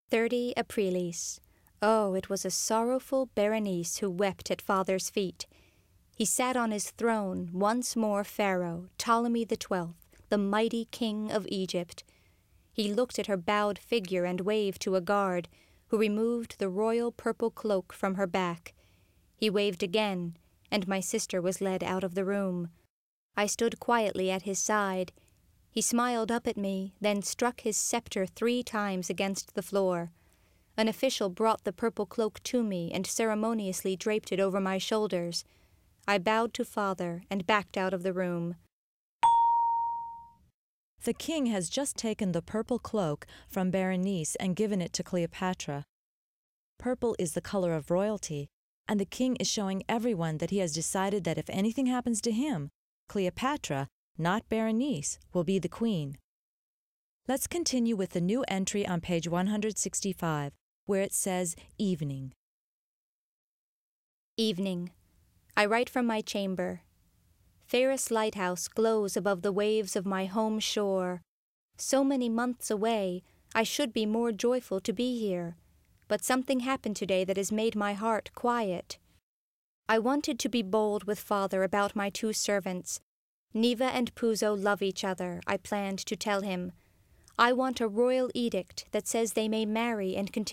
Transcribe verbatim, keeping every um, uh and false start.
thirty Aprilis. Oh, it was a sorrowful Berenice who wept at father's feet. He sat on his throne, once more Pharaoh, Ptolemy the Twelfth, the mighty king of Egypt. He looked at her bowed figure and waved to a guard, who removed the royal purple cloak from her back. He waved again, and my sister was led out of the room. I stood quietly at his side. He smiled up at me, then struck his scepter three times against the floor. An official brought the purple cloak to me and ceremoniously draped it over my shoulders. I bowed to father and backed out of the room. The king has just taken the purple cloak from Berenice and given it to Cleopatra. Purple is the color of royalty, and the king is showing everyone that he has decided that if anything happens to him, Cleopatra, not Berenice, will be the queen. Let's continue with the new entry on page one hundred sixty-five, where it says evening. Evening. I write from my chamber. Fairest lighthouse glows above the waves of my home shore. So many months away, I should be more joyful to be here, but something happened today that has made my heart quiet. I wanted to be bold with father about my two servants. Neva and Puzo love each other, I planned to tell him. I want a royal edict that says they may marry and continue